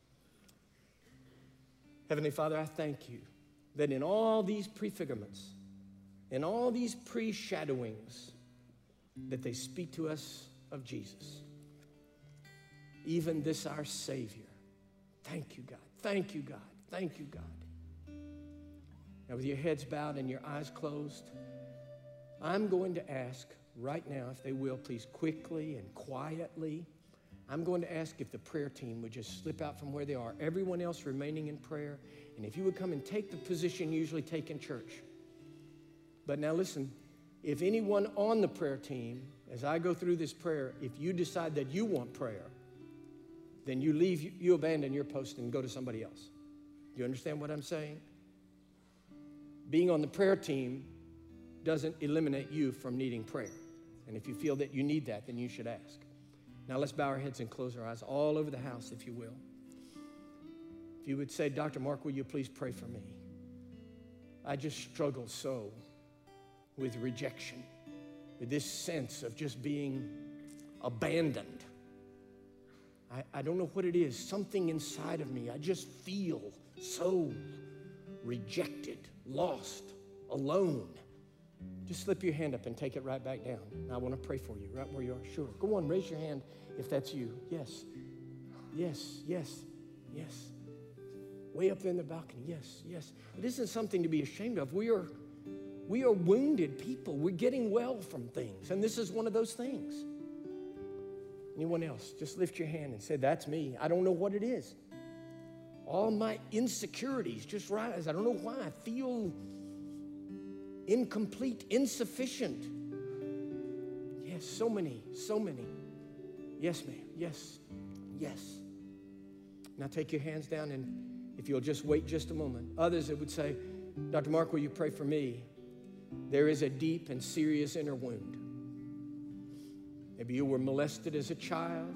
Heavenly Father, I thank you that in all these prefigurements, in all these pre-shadowings, that they speak to us of Jesus. Even this our Savior. Thank you, God. Thank you, God. Thank you, God. Now, with your heads bowed and your eyes closed, I'm going to ask right now, if they will, please, quickly and quietly, I'm going to ask if the prayer team would just slip out from where they are, everyone else remaining in prayer, and if you would come and take the position you usually take in church. But now listen, if anyone on the prayer team, as I go through this prayer, if you decide that you want prayer, then you leave, you abandon your post and go to somebody else. Do you understand what I'm saying? Being on the prayer team doesn't eliminate you from needing prayer. And if you feel that you need that, then you should ask. Now let's bow our heads and close our eyes all over the house, if you will. If you would say, Doctor Mark, will you please pray for me? I just struggle so with rejection, with this sense of just being abandoned. I, I don't know what it is. Something inside of me, I just feel so rejected, lost, alone. Just slip your hand up and take it right back down. I want to pray for you right where you are. Sure. Go on, raise your hand if that's you. Yes. Yes, yes, yes. Way up there in the balcony. Yes, yes. It isn't something to be ashamed of. We are, we are wounded people. We're getting well from things, and this is one of those things. Anyone else? Just lift your hand and say, that's me. I don't know what it is. All my insecurities just rise. I don't know why. I feel incomplete, insufficient. Yes, so many, so many. Yes, ma'am. Yes, yes. Now take your hands down, and if you'll just wait just a moment. Others that would say, Doctor Mark, will you pray for me? There is a deep and serious inner wound. Maybe you were molested as a child.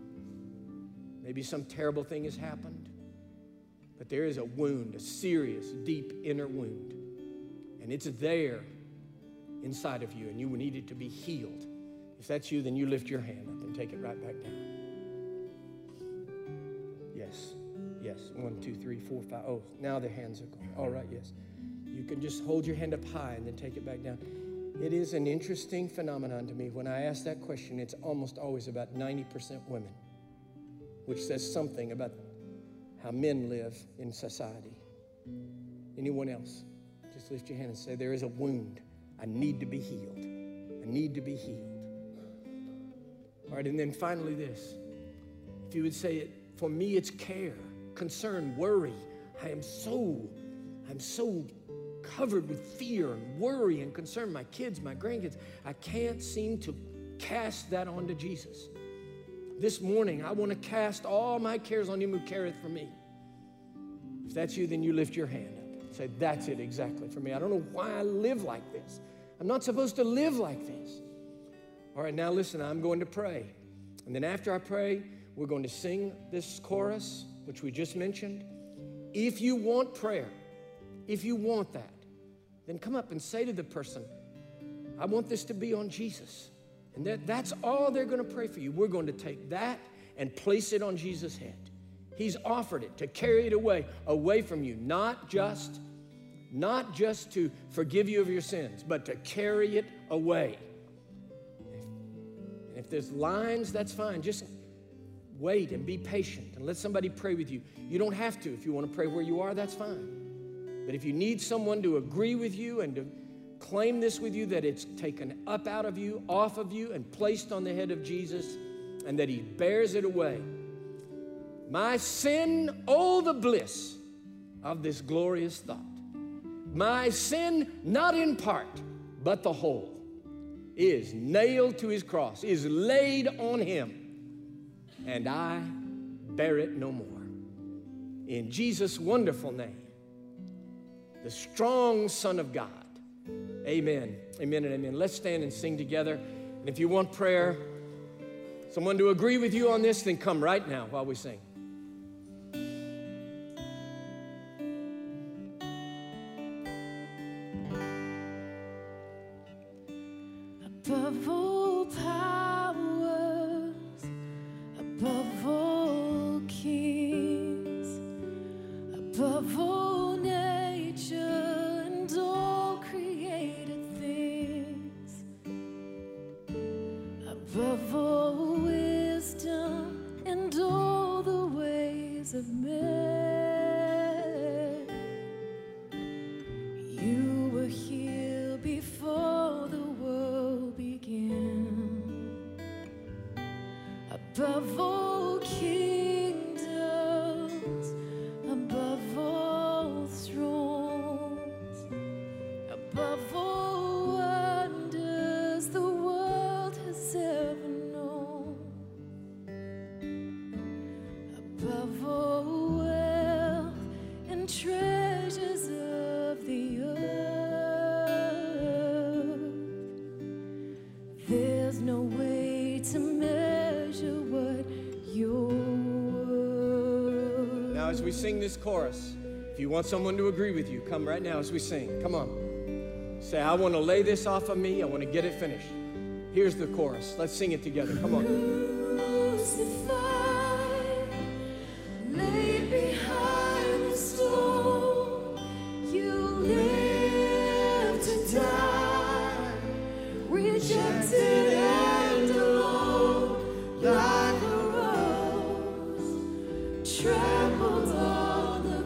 Maybe some terrible thing has happened. But there is a wound, a serious, deep inner wound. And it's there inside of you, and you need it to be healed. If that's you, then you lift your hand up and take it right back down. Yeah, Yes. Yes. One, two, three, four, five. Oh, now the hands are going. All right, yes. You can just hold your hand up high and then take it back down. It is an interesting phenomenon to me. When I ask that question, it's almost always about ninety percent women, which says something about how men live in society. Anyone else? Just lift your hand and say, there is a wound. I need to be healed. I need to be healed. All right, and then finally this. If you would say it, for me it's care, concern, worry. I am so, I'm so covered with fear and worry and concern. My kids, my grandkids, I can't seem to cast that onto Jesus. This morning, I want to cast all my cares on him who careth for me. If that's you, then you lift your hand up. Say, that's it exactly for me. I don't know why I live like this. I'm not supposed to live like this. All right, now listen, I'm going to pray. And then after I pray, we're going to sing this chorus, which we just mentioned. If you want prayer, if you want that, then come up and say to the person, I want this to be on Jesus. And that, that's all they're going to pray for you. We're going to take that and place it on Jesus' head. He's offered it to carry it away, away from you, not just, not just to forgive you of your sins, but to carry it away. And if there's lines, that's fine. Just wait and be patient and let somebody pray with you. You don't have to. If you want to pray where you are, that's fine. But if you need someone to agree with you and to claim this with you, that it's taken up out of you, off of you, and placed on the head of Jesus, and that he bears it away. My sin, oh, the bliss of this glorious thought. My sin, not in part, but the whole, is nailed to his cross, is laid on him, and I bear it no more. In Jesus' wonderful name, the strong Son of God. Amen. Amen and amen. Let's stand and sing together. And if you want prayer, someone to agree with you on this, then come right now while we sing. Above all powers, above all kings, above all nature and all created things, above all wisdom and all the ways of men, you were here before the world began. Above all kingdoms, above all thrones, above all wonders the world has ever known, above all wealth and treasures of the earth, there's no way to measure what you're worth. Now, as we sing this chorus, if you want someone to agree with you, come right now as we sing. Come on. Say, I want to lay this off of me. I want to get it finished. Here's the chorus. Let's sing it together. Come on. Crucified, laid behind the stone, you lived to die, rejected and alone, like a rose, trampled on the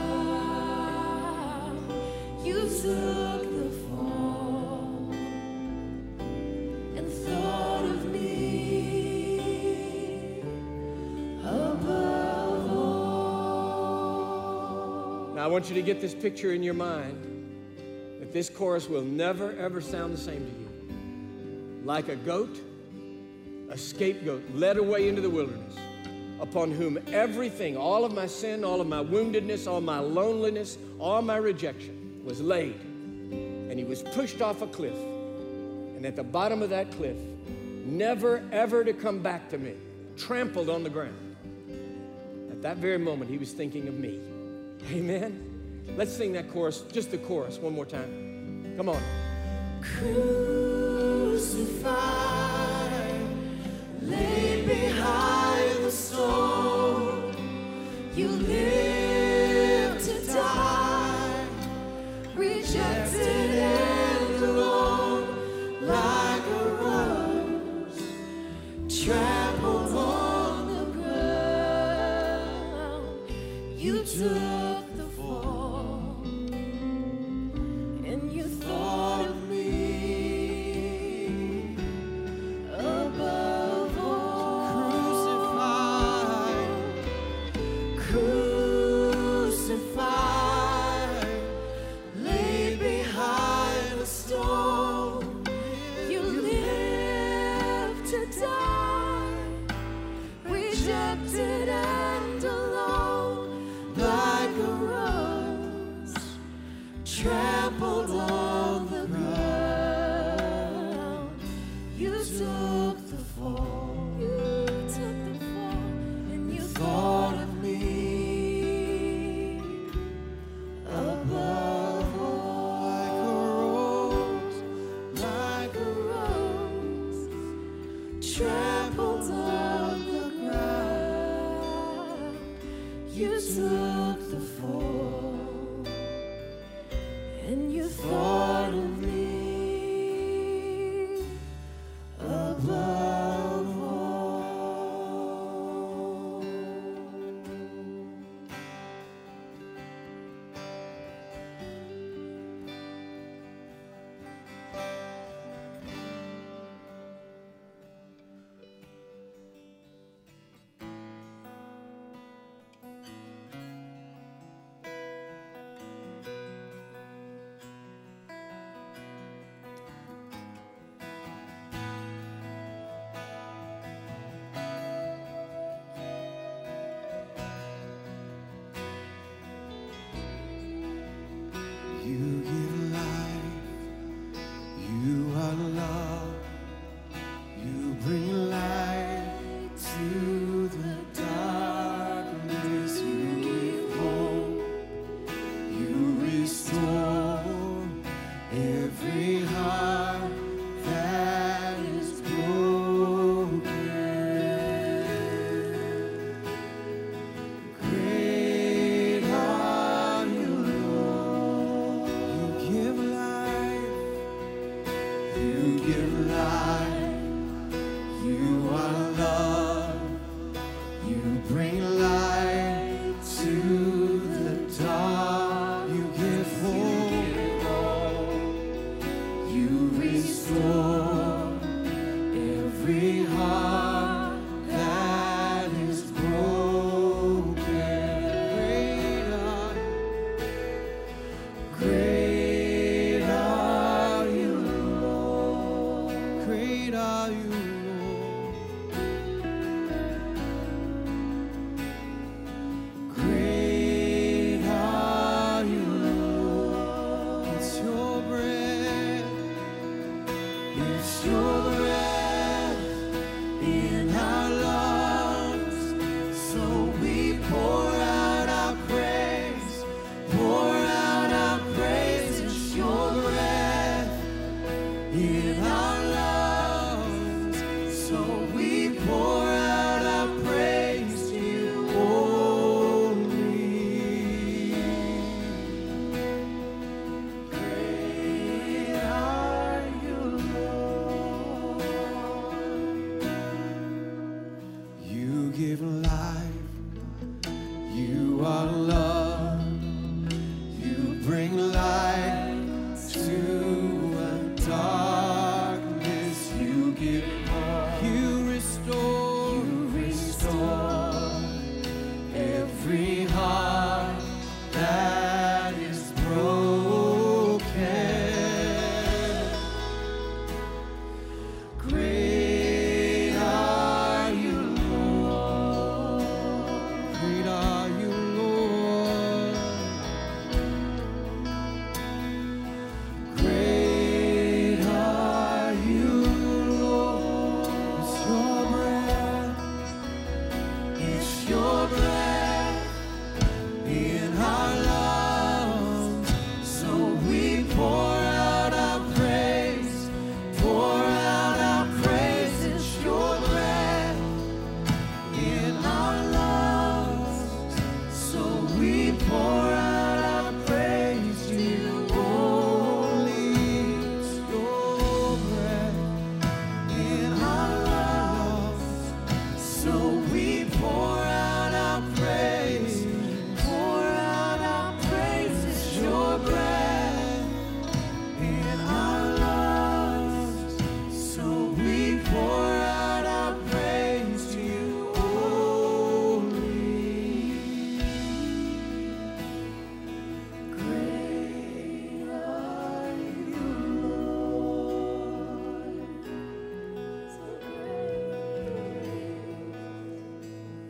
ground. You took the fall and thought of me above all. Now, I want you to get this picture in your mind that this chorus will never, ever sound the same to you. Like a goat, a scapegoat led away into the wilderness, upon whom everything, all of my sin, all of my woundedness, all my loneliness, all my rejection was laid. And he was pushed off a cliff. And at the bottom of that cliff, never ever to come back to me, trampled on the ground. At that very moment, he was thinking of me. Amen? Let's sing that chorus, just the chorus, one more time. Come on. Crucified, laid behind the stone, You took the fall, and you thought of me above all. Crucified, crucified, laid behind a stone. You lived to die, rejected and alone, like a rose trampled on the ground. You took the fall, you took the fall, and you thought of me above all. Like a rose, like a rose trampled on the ground. You took the fall, and you thought of me above all. You give life, you are love, you bring light to the darkness, you give hope, you restore every heart that is broken. Great are you, Lord. You give life, you give life, you are love, you bring light to the dark, you give hope, you restore every heart that is broken. Great are, great are you, Lord. Great are you, Lord. Great are you, Lord. It's your breath, it's your breath in our lungs. So we pour out our praise, pour out our praise. It's your breath in our lungs. So we pour out our praise to you only. Great are you, Lord. You give life, you are love, you bring light to a darkness, you give hope, you restore, you restore every heart that is broken. Great are you, Lord.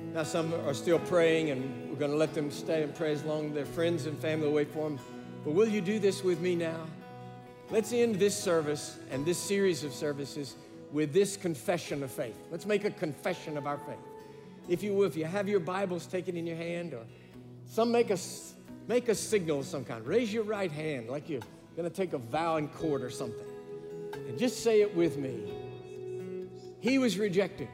Now, some are still praying, and we're going to let them stay and pray as long as their friends and family wait for them. But will you do this with me now? Let's end this service and this series of services with this confession of faith. Let's make a confession of our faith. If you will, if you have your Bibles, take it in your hand, or some make a, make a signal of some kind. Raise your right hand like you're going to take a vow in court or something. And just say it with me. He was rejected.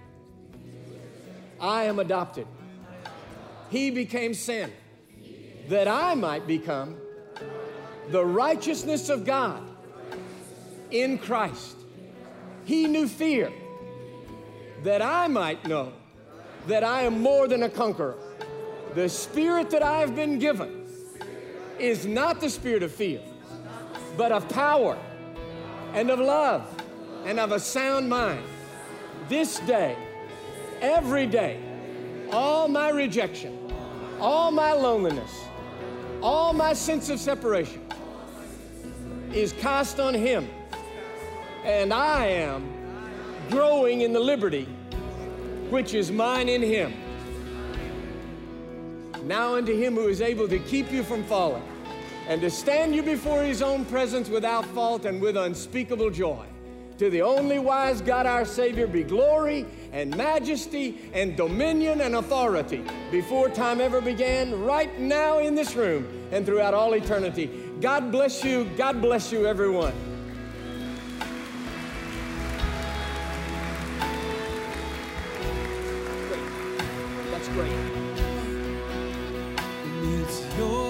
I am adopted. He became sin that I might become the righteousness of God in Christ. He knew fear that I might know that I am more than a conqueror. The spirit that I have been given is not the spirit of fear, but of power and of love and of a sound mind. This day, every day, all my rejection, all my loneliness, all my sense of separation is cast on Him. And I am growing in the liberty which is mine in Him. Now unto Him who is able to keep you from falling and to stand you before His own presence without fault and with unspeakable joy. To the only wise God our Savior be glory and majesty and dominion and authority before time ever began, right now in this room and throughout all eternity. God bless you. God bless you, everyone. Great. That's great. And it's your